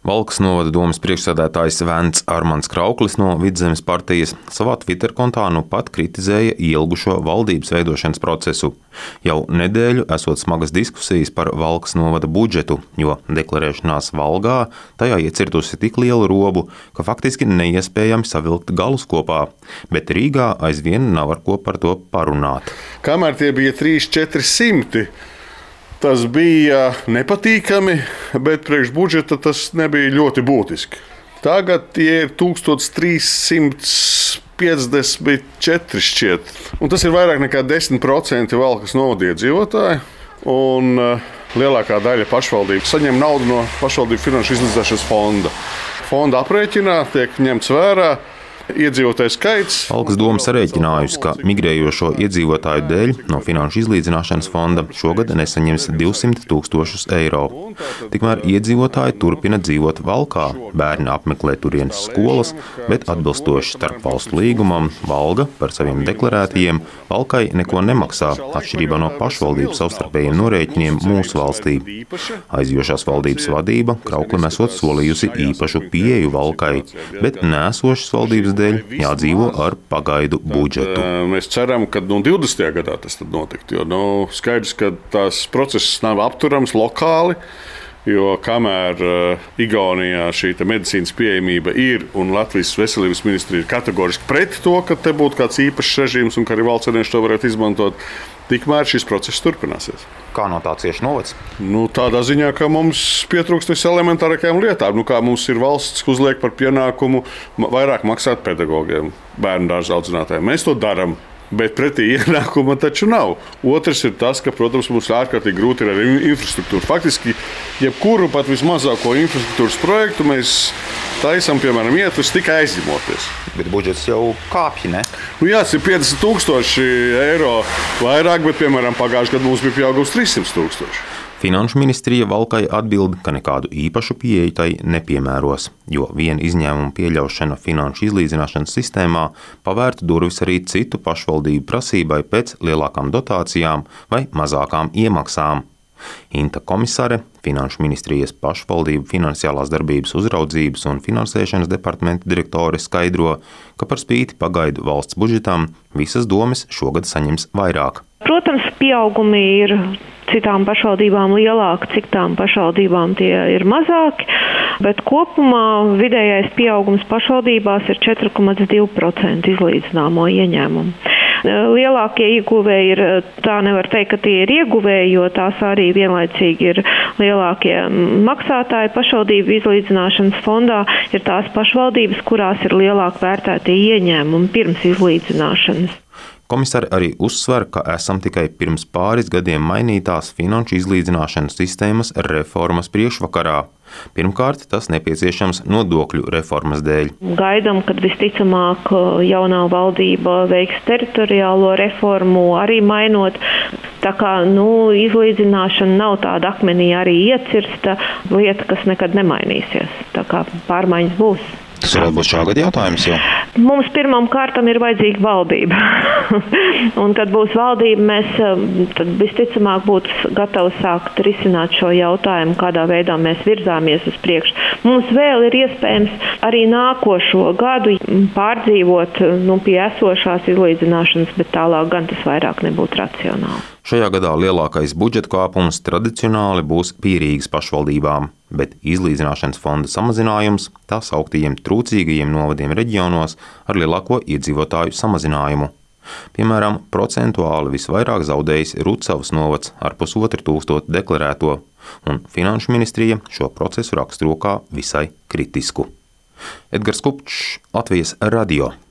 Valkas novada domes priekšsēdētājs Vents Armands Krauklis no Vidzemes partijas savā Twitter kontā nu pat kritizēja ilgušo valdības veidošanas procesu. Jau nedēļu esot smagas diskusijas par Valkas novada budžetu, jo deklarēšanās Valgā tajā iecirtusi tik lielu robu, ka faktiski neiespējami savilkt galus kopā, bet Rīgā aizvien nav ar ko par to parunāt. Kamēr tie bija 300–400, tas bija nepatīkami, bet priekš budžeta tas nebija ļoti būtiski. Tagad tie ir 1354 šķiet. Un tas ir vairāk nekā 10% Valkas novada iedzīvotāji. Un lielākā daļa pašvaldību saņem naudu no pašvaldību finanšu izlīdzināšanas fonda. Fonda aprēķinā tiek ņemts vērā iedzīvotāju skaits. Valkas doma sarēķinājusi, ka migrējošo iedzīvotāju dēļ no finanšu izlīdzināšanas fonda šogad nesaņems 200 000 eiro. Tikmēr iedzīvotāji turpina dzīvot Valkā, bērni apmeklē turienes skolas, bet atbilstoši starpvalstu līgumam Valga par saviem deklarētajiem Valkai neko nemaksā, atšķirībā no pašvaldību savstarpējiem norēķiniem mūsu valstī. Aizjošās valdības vadība Krauklim esot solījusi īpašu pieeju Valkai, bet neesošas valdības dēļ jādzīvo ar pagaidu budžetu. Mēs ceram, ka 20. gadā tas tad notiktu, jo skaidrs, ka tās process nav apturams lokāli, jo kamēr Igaunijā šī medicīnas pieejamība ir un Latvijas veselības ministrija ir kategoriski pret to, ka te būtu kāds īpašs režīms un ka arī valsts vienkārši to varētu izmantot, tikmēr šis process turpināsies. Kā no tā cieši novads? Tādā ziņā, ka mums pietrūkst elementārākajām lietām. Kā mums ir valsts uzliek par pienākumu vairāk maksāt pedagogiem, bērnu dārza audzinātājiem. Mēs to darām, bet pretī ienākuma taču nav. Otrs ir tas, ka, protams, mums ārkārtīgi grūti ir ar infrastruktūru. Faktiski, jebkuru pat vismazāko infrastruktūras projektu mēs taisam, piemēram, ietvers tikai aizņemoties. Bet budžets jau kāpj, ne? Jā, tas ir 50 000 eiro vairāk, bet, piemēram, pagājušajā gadā mums bija pieaugums 300 000. Finanšu ministrija Valkai atbild, ka nekādu īpašu pieeju tai nepiemēros, jo viena izņēmuma pieļaušana finanšu izlīdzināšanas sistēmā pavērtu durvis arī citu pašvaldību prasībai pēc lielākām dotācijām vai mazākām iemaksām. Inta komisare, Finanšu ministrijas pašvaldību finansiālās darbības uzraudzības un finansēšanas departamenta direktore skaidro, ka par spīti pagaidu valsts budžetam visas domes šogad saņems vairāk. Protams, pieaugumi ir citām pašvaldībām lielāki, citām pašvaldībām tie ir mazāki, bet kopumā vidējais pieaugums pašvaldībās ir 4,2% izlīdzināmo ieņēmumu. Lielākie ieguvēji ir, tā nevar teikt, ka tie ir ieguvēji, jo tās arī vienlaicīgi ir lielākie maksātāji pašvaldību izlīdzināšanas fondā, ir tās pašvaldības, kurās ir lielāk vērtētie ieņēmumi pirms izlīdzināšanas. Komisāri arī uzsver, ka esam tikai pirms pāris gadiem mainītās finanšu izlīdzināšanas sistēmas reformas priekšvakarā. Pirmkārt, tas nepieciešams nodokļu reformas dēļ. Gaidām, kad visticamāk jaunā valdība veiks teritoriālo reformu, arī mainot. Tā kā izlīdzināšana nav tāda akmenī arī iecirsta lieta, kas nekad nemainīsies. Tā kā pārmaiņas būs. Tas varētu būt šā gada jautājums jau. Mums pirmām kārtām ir vajadzīga valdība. Un, kad būs valdība, mēs tad visticamāk būtu gatavi sākt risināt šo jautājumu, kādā veidā mēs virzāmies uz priekšu. Mums vēl ir iespējams arī nākošo gadu pārdzīvot pie esošās izlīdzināšanas, bet tālāk gan tas vairāk nebūtu racionāli. Šajā gadā lielākais budžeta kāpums tradicionāli būs Pierīgas pašvaldībām, bet izlīdzināšanas fonda samazinājums tā sauktījiem trūcīgajiem novadiem reģionos ar lielāko iedzīvotāju samazinājumu. Piemēram, procentuāli visvairāk zaudējis Rucavas novads ar 1500 deklarēto, un Finanšu ministrija šo procesu raksturo kā visai kritisku. Edgars Kupčs, Latvijas radio.